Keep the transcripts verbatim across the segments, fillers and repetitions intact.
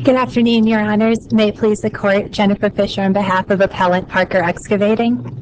Good afternoon, Your Honors. May it please the Court, Jennifer Fisher on behalf of Appellant Parker Excavating.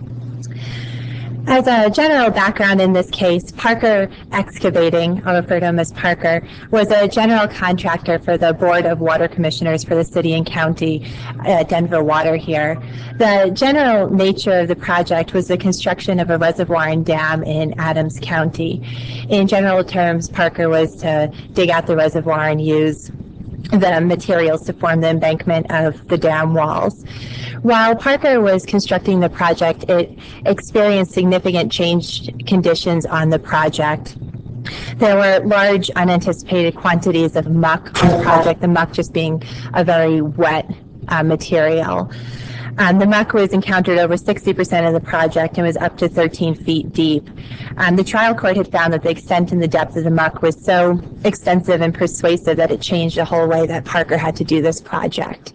As a general background in this case, Parker Excavating, I'll refer to him as Parker, was a general contractor for the Board of Water Commissioners for the City and County, uh, Denver Water here. The general nature of the project was the construction of a reservoir and dam in Adams County. In general terms, Parker was to dig out the reservoir and use the materials to form the embankment of the dam walls. While Parker was constructing the project, it experienced significant change conditions on the project. There were large unanticipated quantities of muck on the project, the muck just being a very wet uh, material. Um, the muck was encountered over sixty percent of the project and was up to thirteen feet deep. Um, the trial court had found that the extent and the depth of the muck was so extensive and persuasive that it changed the whole way that Parker had to do this project.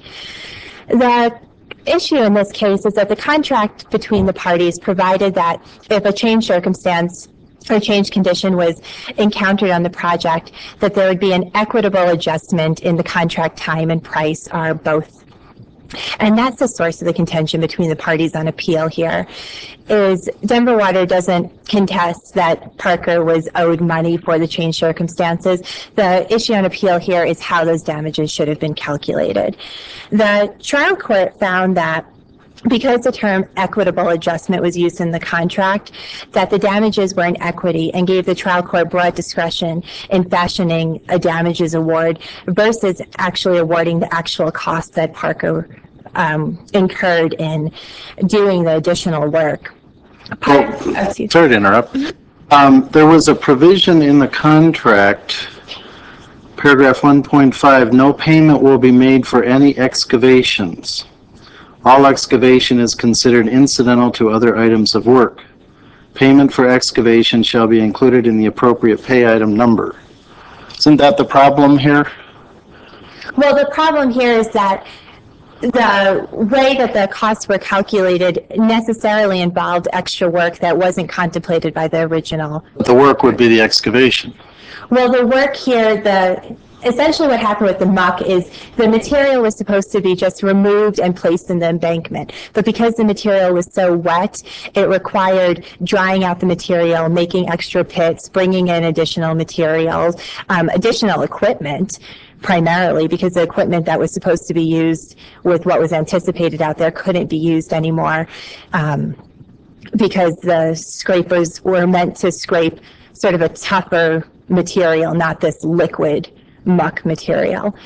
The issue in this case is that the contract between the parties provided that if a change circumstance or change condition was encountered on the project, that there would be an equitable adjustment in the contract time and price are both. And that's the source of the contention between the parties on appeal here, is Denver Water doesn't contest that Parker was owed money for the changed circumstances. The issue on appeal here is how those damages should have been calculated. The trial court found that because the term equitable adjustment was used in the contract, that the damages were in equity and gave the trial court broad discretion in fashioning a damages award versus actually awarding the actual cost that Parker um, incurred in doing the additional work. Well, oh, sorry to interrupt. Um, there was a provision in the contract, paragraph one point five, no payment will be made for any excavations. All excavation is considered incidental to other items of work. Payment for excavation shall be included in the appropriate pay item number. Isn't that the problem here? Well, the problem here is that the way that the costs were calculated necessarily involved extra work that wasn't contemplated by the original. The work would be the excavation. Well, the work here, the essentially what happened with the muck is the material was supposed to be just removed and placed in the embankment. But because the material was so wet, it required drying out the material, making extra pits, bringing in additional materials, um, additional equipment, primarily because the equipment that was supposed to be used with what was anticipated out there couldn't be used anymore um, because the scrapers were meant to scrape sort of a tougher material, not this liquid muck material.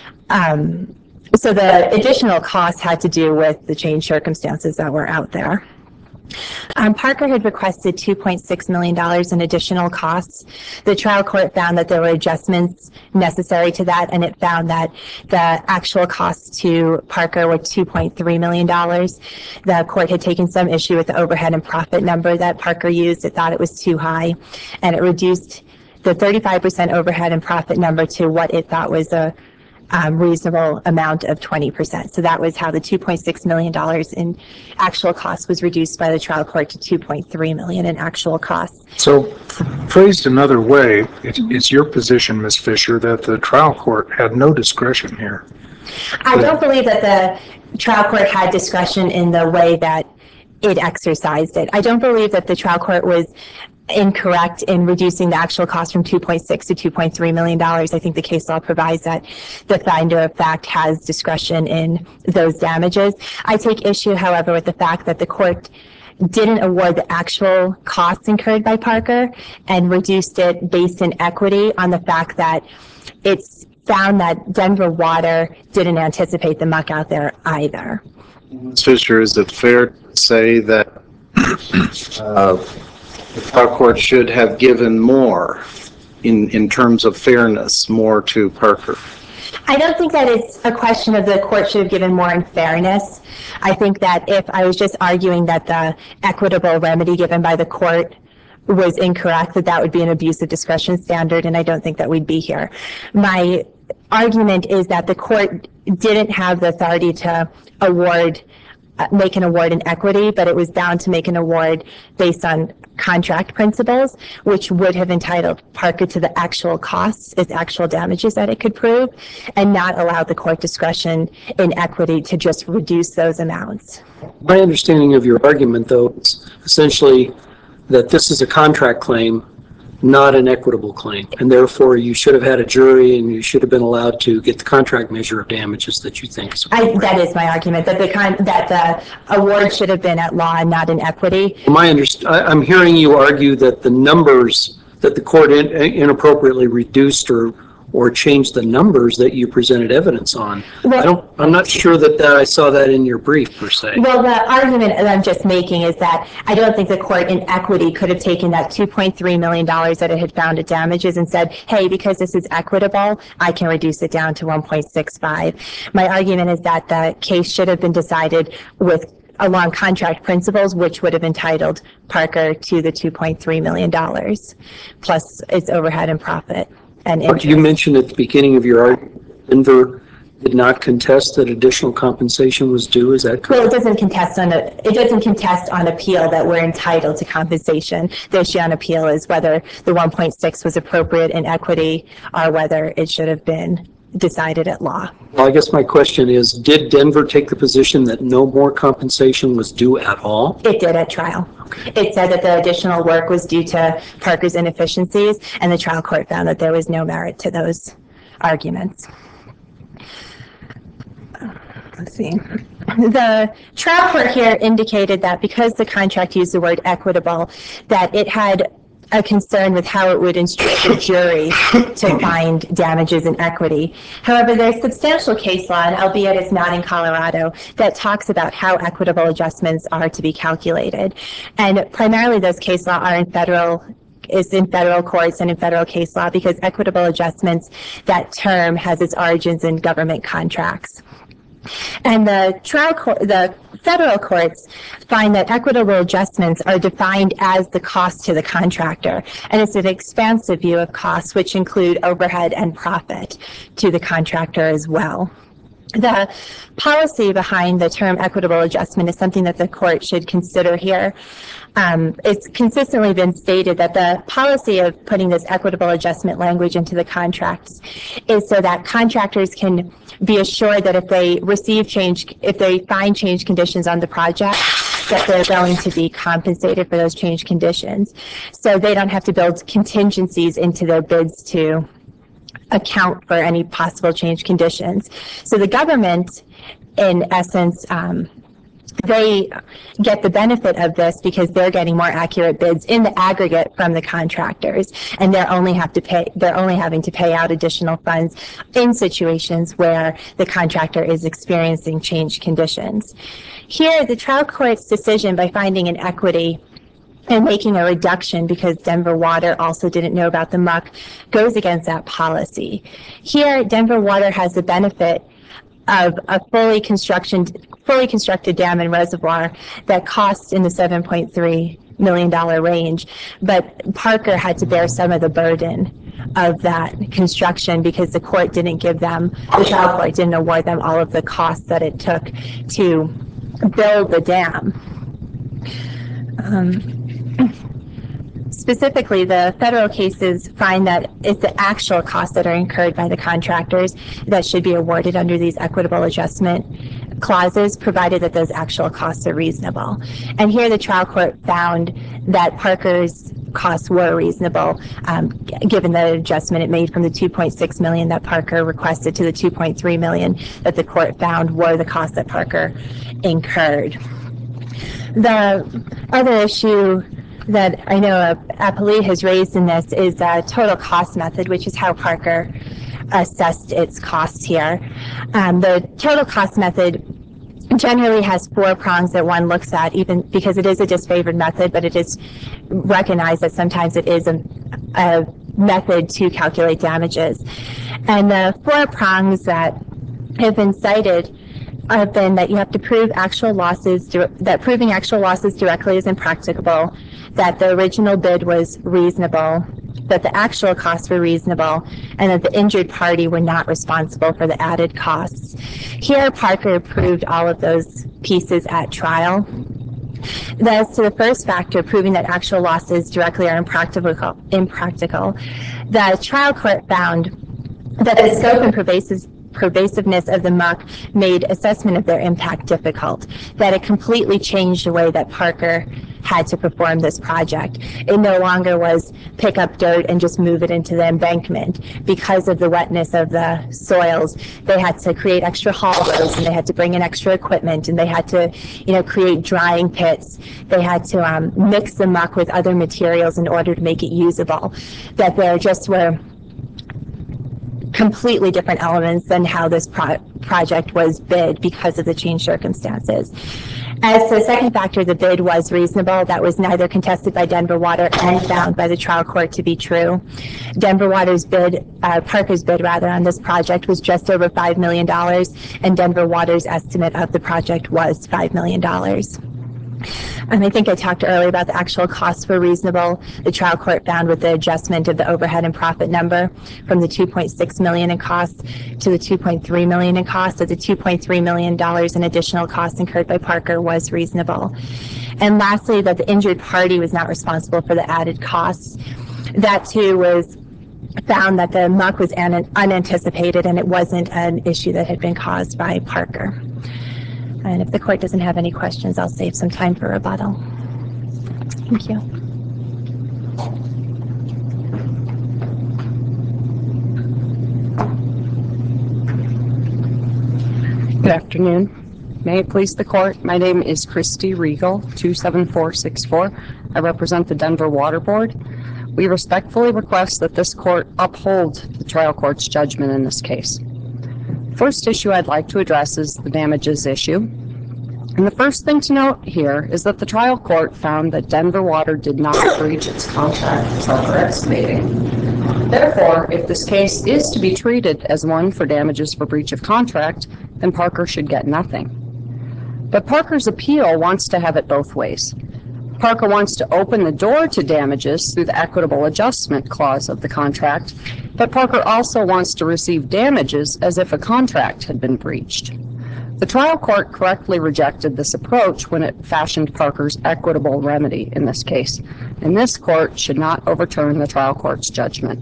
Um, so the additional costs had to do with the changed circumstances that were out there. Um, Parker had requested two point six million dollars in additional costs. The trial court found that there were adjustments necessary to that, and it found that the actual costs to Parker were two point three million dollars. The court had taken some issue with the overhead and profit number that Parker used. It thought it was too high, and it reduced the thirty-five percent overhead and profit number to what it thought was a um, reasonable amount of twenty percent. So that was how the two point six million dollars in actual costs was reduced by the trial court to two point three million dollars in actual costs. So phrased another way, it's, it's your position, Miz Fisher, that the trial court had no discretion here. I don't believe that the trial court had discretion in the way that it exercised it. I don't believe that the trial court was incorrect in reducing the actual cost from two point six to two point three million dollars. I think the case law provides that the finder of fact has discretion in those damages. I take issue, however, with the fact that the court didn't award the actual costs incurred by Parker and reduced it based in equity on the fact that it's found that Denver Water didn't anticipate the muck out there either. Miz Fisher, is it fair to say that uh, the trial court should have given more in, in terms of fairness, more to Parker? I don't think that it's a question of the court should have given more in fairness. I think that if I was just arguing that the equitable remedy given by the court was incorrect, that that would be an abuse of discretion standard, and I don't think that we'd be here. My argument is that the court didn't have the authority to award, uh, make an award in equity, but it was bound to make an award based on contract principles, which would have entitled Parker to the actual costs, its actual damages that it could prove, and not allow the court discretion in equity to just reduce those amounts. My understanding of your argument, though, is essentially that this is a contract claim, not an equitable claim, and therefore you should have had a jury and you should have been allowed to get the contract measure of damages that you think is appropriate. I, that is my argument, that the con- that the award should have been at law and not in equity. My underst- I, I'm hearing you argue that the numbers that the court in, inappropriately reduced or or changed the numbers that you presented evidence on. Well, I don't, I'm not sure that, that I saw that in your brief per se. Well, the argument that I'm just making is that I don't think the court in equity could have taken that two point three million dollars that it had found at damages and said, hey, because this is equitable, I can reduce it down to one point six five. My argument is that the case should have been decided with along contract principles, which would have entitled Parker to the two point three million dollars, plus its overhead and profit. And you mentioned at the beginning of your argument, Denver did not contest that additional compensation was due. Is that correct? Well, it doesn't contest on a, it doesn't contest on appeal that we're entitled to compensation. The issue on appeal is whether the one point six was appropriate in equity or whether it should have been decided at law. Well, I guess my question is, did Denver take the position that no more compensation was due at all? It did at trial. It said that the additional work was due to Parker's inefficiencies, and the trial court found that there was no merit to those arguments. Let's see. The trial court here indicated that because the contract used the word equitable, that it had a concern with how it would instruct the jury to find damages in equity. However, there's substantial case law, and albeit it's not in Colorado, that talks about how equitable adjustments are to be calculated. And primarily those case law are in federal is in federal courts and in federal case law because equitable adjustments, that term has its origins in government contracts. And the trial court, the federal courts find that equitable adjustments are defined as the cost to the contractor. And it's an expansive view of costs, which include overhead and profit to the contractor as well. The policy behind the term equitable adjustment is something that the court should consider here. Um, it's consistently been stated that the policy of putting this equitable adjustment language into the contracts is so that contractors can be assured that if they receive change, if they find change conditions on the project, that they're going to be compensated for those change conditions. So they don't have to build contingencies into their bids to account for any possible change conditions. So the government, in essence, um, they get the benefit of this because they're getting more accurate bids in the aggregate from the contractors, and they're only have to pay they're only having to pay out additional funds in situations where the contractor is experiencing change conditions. Here, the trial court's decision by finding an equity and making a reduction because Denver Water also didn't know about the muck goes against that policy. Here, Denver Water has the benefit of a fully construction, fully constructed dam and reservoir that costs in the seven point three million dollars range, but Parker had to bear some of the burden of that construction because the court didn't give them, the trial court didn't award them all of the costs that it took to build the dam. Um, Specifically, the federal cases find that it's the actual costs that are incurred by the contractors that should be awarded under these equitable adjustment clauses, provided that those actual costs are reasonable. And here the trial court found that Parker's costs were reasonable, um, given the adjustment it made from the two point six million dollars that Parker requested to the two point three million dollars that the court found were the costs that Parker incurred. The other issue that I know Applee has raised in this is a total cost method, which is how Parker assessed its costs here. Um, the total cost method generally has four prongs that one looks at, even because it is a disfavored method, but it is recognized that sometimes it is a, a method to calculate damages. And the four prongs that have been cited have been that you have to prove actual losses, that proving actual losses directly is impracticable, that the original bid was reasonable, that the actual costs were reasonable, and that the injured party were not responsible for the added costs. Here, Parker proved all of those pieces at trial. As to the first factor, proving that actual losses directly are impractical, impractical, the trial court found that the scope and pervasive pervasiveness of the muck made assessment of their impact difficult, that it completely changed the way that Parker had to perform this project. It no longer was pick up dirt and just move it into the embankment. Because of the wetness of the soils, they had to create extra haul roads, and they had to bring in extra equipment, and they had to, you know, create drying pits. They had to um, mix the muck with other materials in order to make it usable. That there just were completely different elements than how this pro project was bid because of the changed circumstances. As to the second factor, the bid was reasonable. That was neither contested by Denver Water and found by the trial court to be true. Denver Water's bid, uh, Parker's bid rather, on this project was just over five million dollars, and Denver Water's estimate of the project was five million dollars. And I think I talked earlier about the actual costs were reasonable. The trial court found with the adjustment of the overhead and profit number from the two point six million dollars in costs to the two point three million dollars in costs, that the two point three million dollars in additional costs incurred by Parker was reasonable. And lastly, that the injured party was not responsible for the added costs. That too was found that the muck was un unanticipated and it wasn't an issue that had been caused by Parker. And if the court doesn't have any questions, I'll save some time for rebuttal. Thank you. Good afternoon. May it please the court, my name is Christy Regal, two seven four six four. I represent the Denver Water Board. We respectfully request that this court uphold the trial court's judgment in this case. First issue I'd like to address is the damages issue. And the first thing to note here is that the trial court found that Denver Water did not breach its contract with Parker Excavating. Therefore, if this case is to be treated as one for damages for breach of contract, then Parker should get nothing. But Parker's appeal wants to have it both ways. Parker wants to open the door to damages through the equitable adjustment clause of the contract, but Parker also wants to receive damages as if a contract had been breached. The trial court correctly rejected this approach when it fashioned Parker's equitable remedy in this case, and this court should not overturn the trial court's judgment.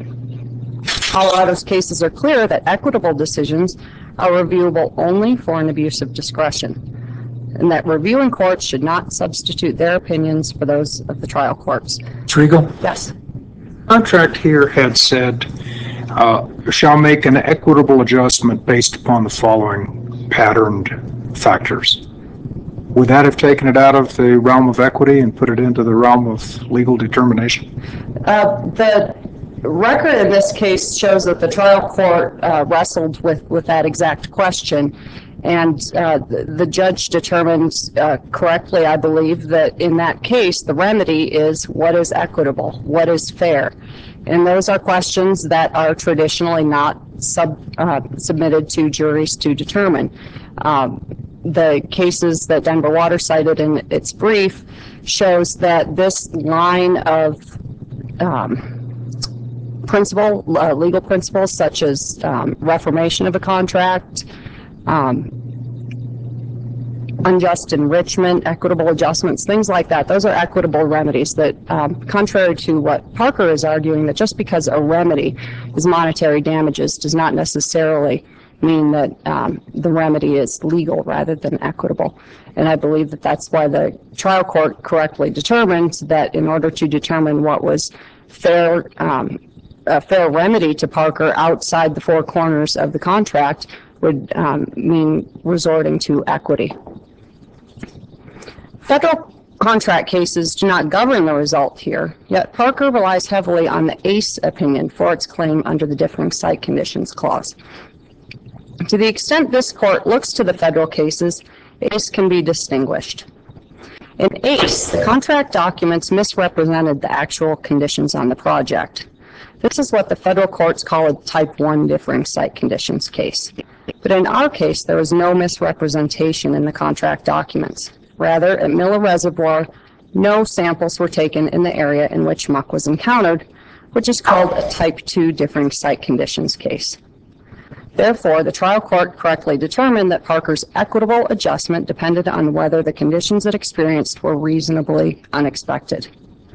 Colorado's cases are clear that equitable decisions are reviewable only for an abuse of discretion, and that reviewing courts should not substitute their opinions for those of the trial courts. Miz Regal? Yes. Contract here had said, uh, shall make an equitable adjustment based upon the following patterned factors. Would that have taken it out of the realm of equity and put it into the realm of legal determination? Uh, the record in this case shows that the trial court uh, wrestled with, with that exact question. And uh, the, the judge determined uh, correctly, I believe, that in that case, the remedy is what is equitable, what is fair. And those are questions that are traditionally not sub, uh, submitted to juries to determine. Um, the cases that Denver Water cited in its brief shows that this line of um, principle, uh, legal principles, such as um, reformation of a contract, Um, unjust enrichment, equitable adjustments, things like that. Those are equitable remedies that, um, contrary to what Parker is arguing, that just because a remedy is monetary damages does not necessarily mean that um, the remedy is legal rather than equitable. And I believe that that's why the trial court correctly determined that in order to determine what was fair, um, a fair remedy to Parker outside the four corners of the contract would um, mean resorting to equity. Federal contract cases do not govern the result here, yet Parker relies heavily on the A C E opinion for its claim under the differing site conditions clause. To the extent this court looks to the federal cases, A C E can be distinguished. In A C E, the contract documents misrepresented the actual conditions on the project. This is what the federal courts call a type one differing site conditions case. But in our case, there was no misrepresentation in the contract documents. Rather, at Miller Reservoir, no samples were taken in the area in which muck was encountered, which is called a type two differing site conditions case. Therefore, the trial court correctly determined that Parker's equitable adjustment depended on whether the conditions it experienced were reasonably unexpected.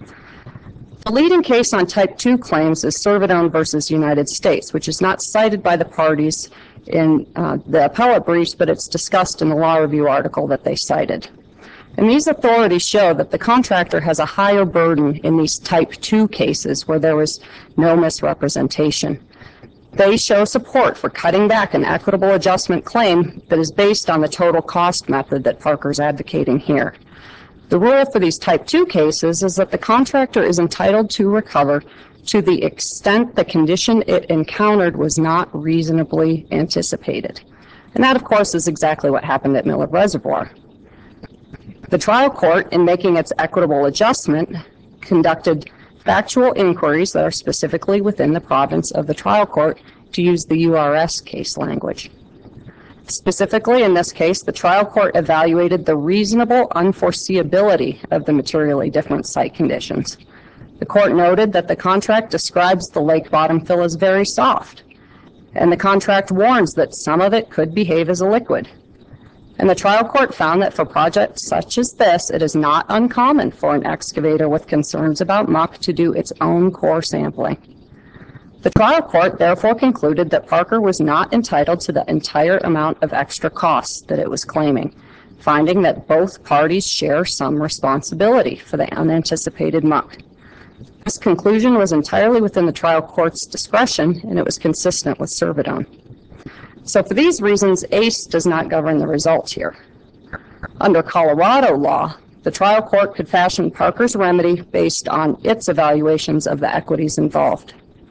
The leading case on type two claims is Servidone versus United States, which is not cited by the parties in uh, the appellate briefs, but it's discussed in the law review article that they cited. And these authorities show that the contractor has a higher burden in these type two cases where there was no misrepresentation. They show support for cutting back an equitable adjustment claim that is based on the total cost method that Parker's advocating here. The rule for these type two cases is that the contractor is entitled to recover to the extent the condition it encountered was not reasonably anticipated. And that, of course, is exactly what happened at Miller Reservoir. The trial court, in making its equitable adjustment, conducted factual inquiries that are specifically within the province of the trial court, to use the U R S case language. Specifically, in this case, the trial court evaluated the reasonable unforeseeability of the materially different site conditions. The court noted that the contract describes the lake bottom fill as very soft, and the contract warns that some of it could behave as a liquid. And the trial court found that for projects such as this, it is not uncommon for an excavator with concerns about muck to do its own core sampling. The trial court therefore concluded that Parker was not entitled to the entire amount of extra costs that it was claiming, finding that both parties share some responsibility for the unanticipated muck. This conclusion was entirely within the trial court's discretion, and it was consistent with Servidone. So for these reasons, A C E does not govern the results here. Under Colorado law, the trial court could fashion Parker's remedy based on its evaluations of the equities involved.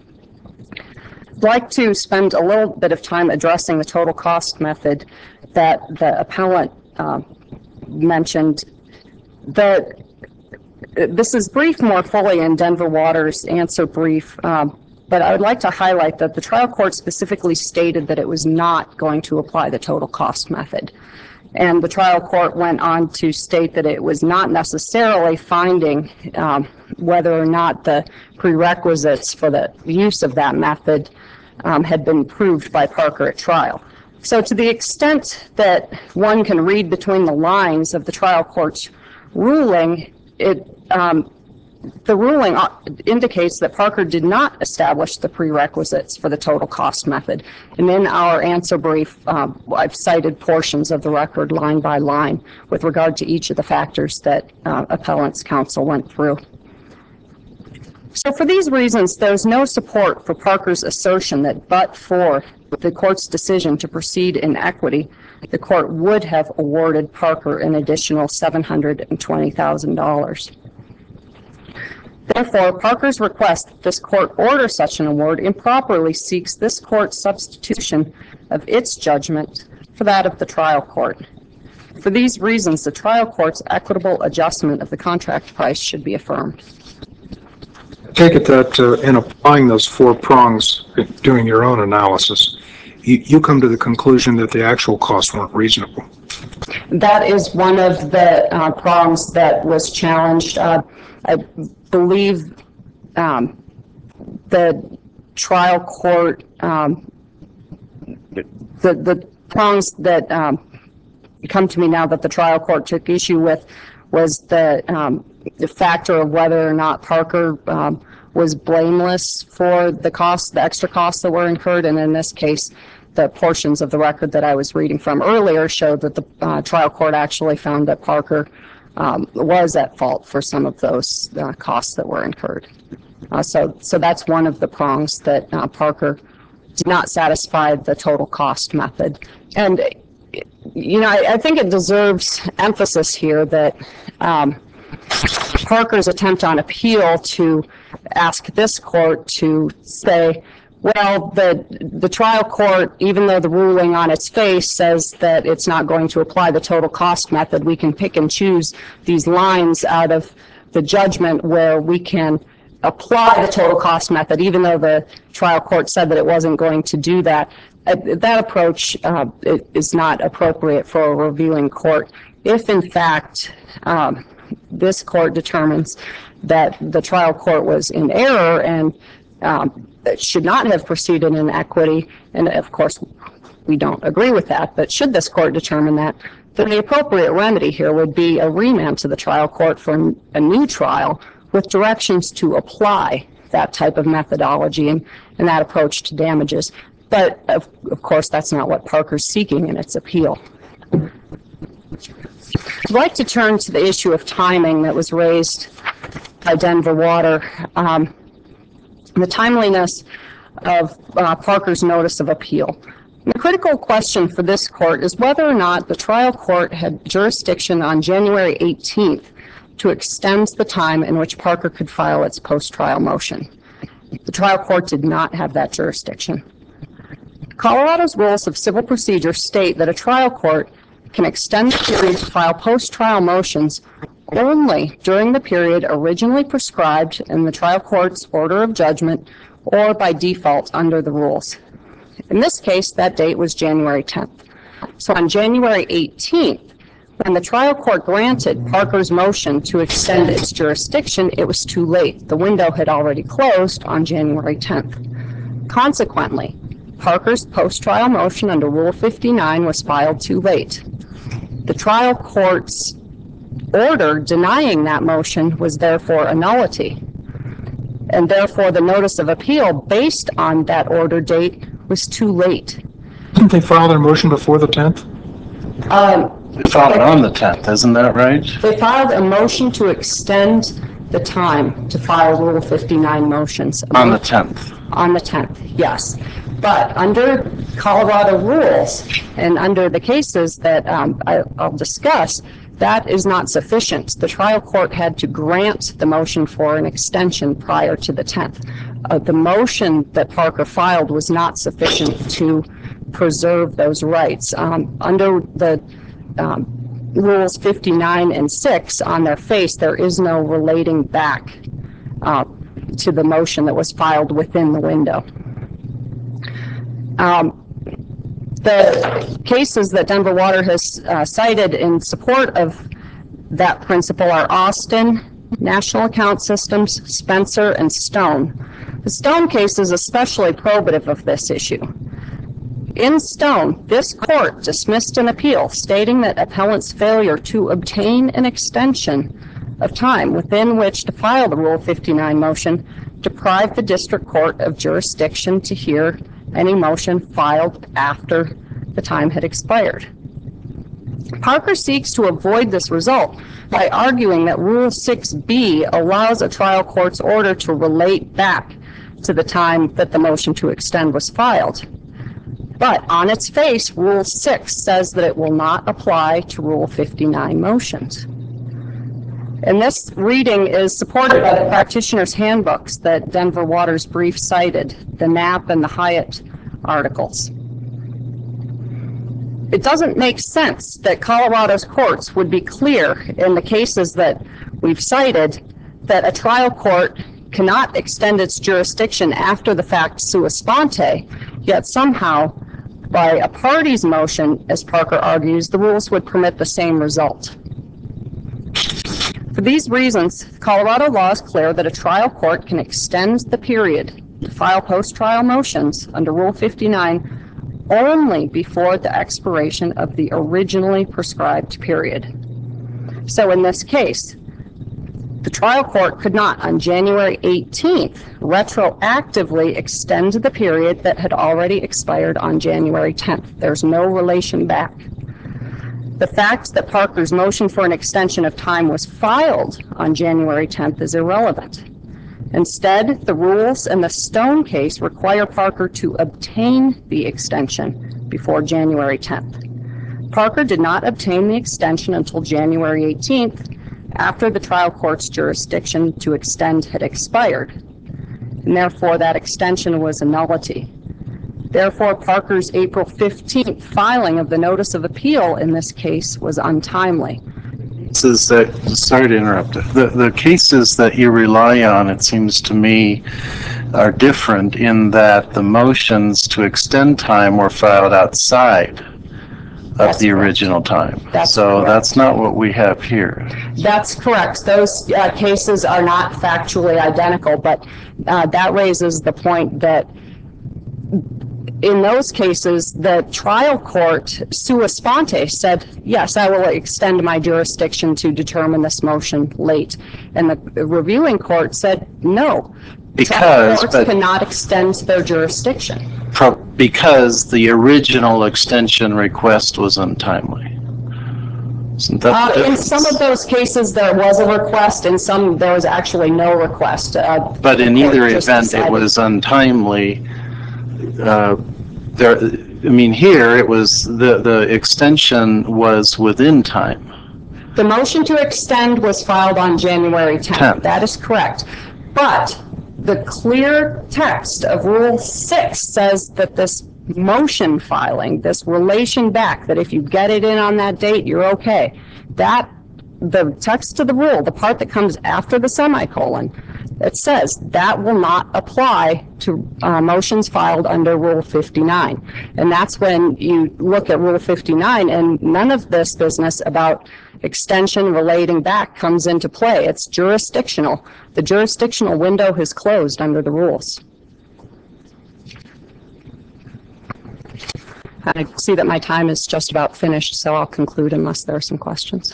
I'd like to spend a little bit of time addressing the total cost method that the appellant uh, mentioned. The, this is briefed more fully in Denver Water's answer brief, um, but I would like to highlight that the trial court specifically stated that it was not going to apply the total cost method. And the trial court went on to state that it was not necessarily finding um, whether or not the prerequisites for the use of that method um, had been proved by Parker at trial. So to the extent that one can read between the lines of the trial court's ruling, it um, the ruling indicates that Parker did not establish the prerequisites for the total cost method. And in our answer brief, um, I've cited portions of the record line by line with regard to each of the factors that uh, appellant's counsel went through. So for these reasons, there's no support for Parker's assertion that but for the court's decision to proceed in equity, the court would have awarded Parker an additional seven hundred twenty thousand dollars. Therefore, Parker's request that this court order such an award improperly seeks this court's substitution of its judgment for that of the trial court. For these reasons, the trial court's equitable adjustment of the contract price should be affirmed. I take it that uh, in applying those four prongs, doing your own analysis, you, you come to the conclusion that the actual costs weren't reasonable. That is one of the uh, prongs that was challenged. Uh, I believe um, the trial court, um, the, the prongs that um, come to me now that the trial court took issue with was the, um, the factor of whether or not Parker um, was blameless for the costs, the extra costs that were incurred, and in this case, the portions of the record that I was reading from earlier showed that the uh, trial court actually found that Parker um, was at fault for some of those uh, costs that were incurred. Uh, so, so that's one of the prongs that uh, Parker did not satisfy the total cost method. And, you know, I, I think it deserves emphasis here that um, Parker's attempt on appeal to ask this court to say, well, the the trial court, even though the ruling on its face says that it's not going to apply the total cost method, we can pick and choose these lines out of the judgment where we can apply the total cost method, even though the trial court said that it wasn't going to do that. Uh, that approach uh, is not appropriate for a reviewing court. If, in fact, um, this court determines that the trial court was in error and um, should not have proceeded in equity, and of course we don't agree with that, but should this court determine that, then the appropriate remedy here would be a remand to the trial court for a new trial with directions to apply that type of methodology and, and that approach to damages. But of, of course, that's not what Parker's seeking in its appeal. I'd like to turn to the issue of timing that was raised by Denver Water. Um, the timeliness of uh, Parker's notice of appeal. The critical question for this court is whether or not the trial court had jurisdiction on January eighteenth to extend the time in which Parker could file its post-trial motion. The trial court did not have that jurisdiction. Colorado's rules of civil procedure state that a trial court can extend the period to file post-trial motions only during the period originally prescribed in the trial court's order of judgment or by default under the rules. In this case, that date was January tenth. So on January eighteenth, when the trial court granted Parker's motion to extend its jurisdiction, it was too late. The window had already closed on January tenth. Consequently, Parker's post-trial motion under Rule fifty-nine was filed too late. The trial court's order denying that motion was therefore a nullity, and therefore the notice of appeal based on that order date was too late. Didn't they file their motion before the tenth? Um, They filed it on the tenth, isn't that right? They filed a motion to extend the time to file Rule fifty-nine motions. On the tenth. On the tenth, yes. But under Colorado rules and under the cases that um, I, I'll discuss, that is not sufficient. The trial court had to grant the motion for an extension prior to the tenth. Uh, the motion that Parker filed was not sufficient to preserve those rights. Um, under the um, Rules fifty-nine and six, on their face, there is no relating back uh, to the motion that was filed within the window. Um, the cases that Denver Water has uh, cited in support of that principle are Austin, National Account Systems, Spencer, and Stone. The Stone case is especially probative of this issue. In Stone, this court dismissed an appeal stating that appellant's failure to obtain an extension of time within which to file the Rule fifty-nine motion deprived the district court of jurisdiction to hear any motion filed after the time had expired. Parker seeks to avoid this result by arguing that Rule six B allows a trial court's order to relate back to the time that the motion to extend was filed. But on its face, Rule six says that it will not apply to Rule fifty-nine motions. And this reading is supported by the practitioner's handbooks that Denver Water's brief cited, the Knapp and the Hyatt articles. It doesn't make sense that Colorado's courts would be clear in the cases that we've cited that a trial court cannot extend its jurisdiction after the fact sua sponte, yet somehow by a party's motion, as Parker argues, the rules would permit the same result. For these reasons, Colorado law is clear that a trial court can extend the period to file post-trial motions under Rule fifty-nine only before the expiration of the originally prescribed period. So in this case, the trial court could not, on January eighteenth, retroactively extend the period that had already expired on January tenth. There's no relation back. The fact that Parker's motion for an extension of time was filed on January tenth is irrelevant. Instead, the rules in the Stone case require Parker to obtain the extension before January tenth. Parker did not obtain the extension until January eighteenth, after the trial court's jurisdiction to extend had expired, and therefore that extension was a nullity. Therefore, Parker's April fifteenth filing of the notice of appeal in this case was untimely. Is that, sorry to interrupt, the, the cases that you rely on, it seems to me, are different in that the motions to extend time were filed outside of That's the correct. original time. That's so correct. That's not what we have here. That's correct. Those uh, cases are not factually identical, but uh, that raises the point that in those cases, the trial court, sua sponte, said, yes, I will extend my jurisdiction to determine this motion late. And the reviewing court said, no. Because, trial courts but cannot extend their jurisdiction. pro- because the original extension request was untimely. Isn't that Uh, the in difference? some of those cases, there was a request. In some, there was actually no request. Uh, But in the court either just event, it decided- was untimely. Uh, there, I mean, here it was the the extension was within time. The motion to extend was filed on January tenth. tenth. That is correct. But the clear text of Rule six says that this motion filing, this relation back, that if you get it in on that date, you're okay. That, the text of the rule, the part that comes after the semicolon, it says that will not apply to uh, motions filed under Rule fifty-nine. And that's when you look at Rule fifty-nine, and none of this business about extension relating back comes into play. It's jurisdictional. The jurisdictional window has closed under the rules. I see that my time is just about finished, so I'll conclude unless there are some questions.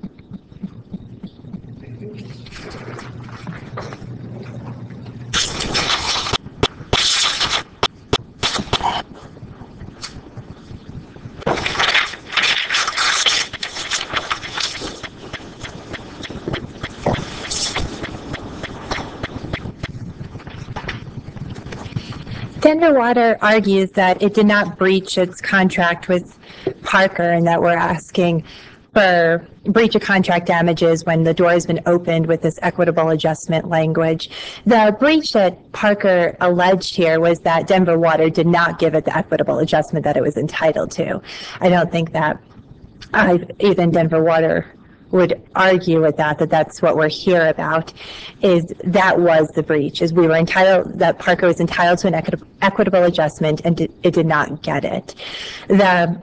Denver Water argues that it did not breach its contract with Parker and that we're asking for breach of contract damages when the door has been opened with this equitable adjustment language. The breach that Parker alleged here was that Denver Water did not give it the equitable adjustment that it was entitled to. I don't think that uh, even Denver Water would argue with that, that that's what we're here about, is that was the breach, is we were entitled, that Parker was entitled to an equitable, equitable adjustment and did, it did not get it. The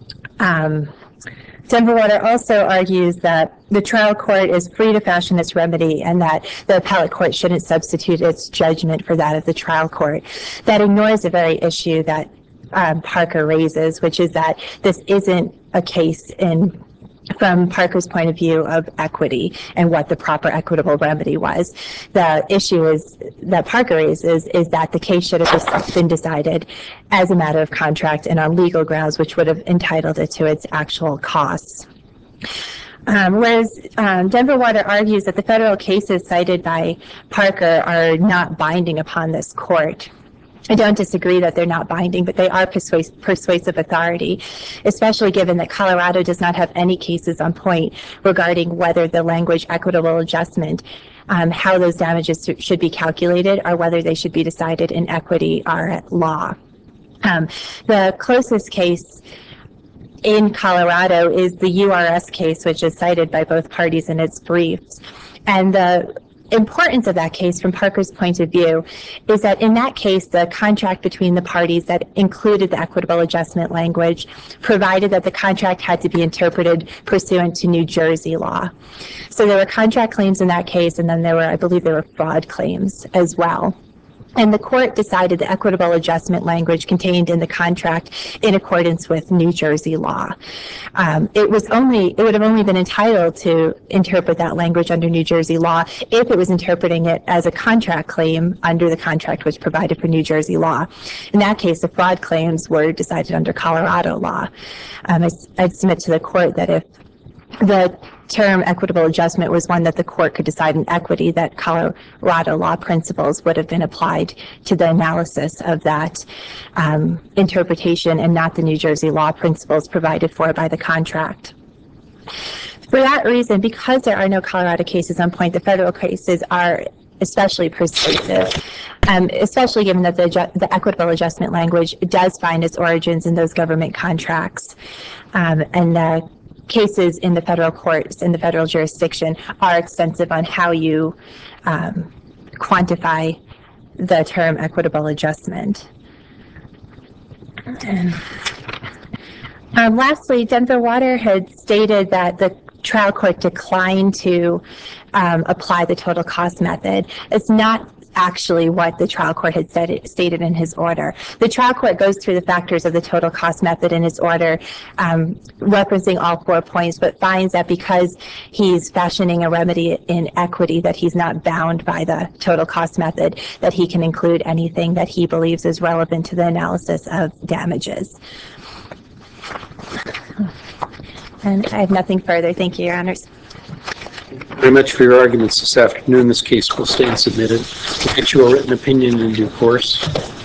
um, Denver Water also argues that the trial court is free to fashion its remedy and that the appellate court shouldn't substitute its judgment for that of the trial court. That ignores the very issue that um, Parker raises, which is that this isn't a case in from Parker's point of view of equity and what the proper equitable remedy was. The issue is that Parker raises is that the case should have been decided as a matter of contract and on legal grounds, which would have entitled it to its actual costs. Um, whereas um, Denver Water argues that the federal cases cited by Parker are not binding upon this court. I don't disagree that they're not binding, but they are persuas- persuasive authority, especially given that Colorado does not have any cases on point regarding whether the language equitable adjustment, um, how those damages should be calculated, or whether they should be decided in equity or at law. Um, the closest case in Colorado is the U R S case, which is cited by both parties in its briefs. And the importance of that case from Parker's point of view is that in that case, the contract between the parties that included the equitable adjustment language provided that the contract had to be interpreted pursuant to New Jersey law. So there were contract claims in that case, and then there were, I believe there were fraud claims as well. And the court decided the equitable adjustment language contained in the contract in accordance with New Jersey law. Um, it was only, it would have only been entitled to interpret that language under New Jersey law if it was interpreting it as a contract claim under the contract which provided for New Jersey law. In that case, the fraud claims were decided under Colorado law. Um, I, I'd submit to the court that if the term equitable adjustment was one that the court could decide in equity, that Colorado law principles would have been applied to the analysis of that um, interpretation and not the New Jersey law principles provided for by the contract. For that reason, because there are no Colorado cases on point, the federal cases are especially persuasive, um, especially given that the, the equitable adjustment language does find its origins in those government contracts. Um, and the cases in the federal courts, in the federal jurisdiction, are extensive on how you um, quantify the term equitable adjustment. Um, lastly, Denver Water had stated that the trial court declined to um, apply the total cost method. It's not actually what the trial court had said, stated in his order. The trial court goes through the factors of the total cost method in his order, um, referencing all four points, but finds that because he's fashioning a remedy in equity, that he's not bound by the total cost method, that he can include anything that he believes is relevant to the analysis of damages. And I have nothing further. Thank you, Your Honors. Very much for your arguments this afternoon. This case will stand submitted. We'll get you a written opinion in due course.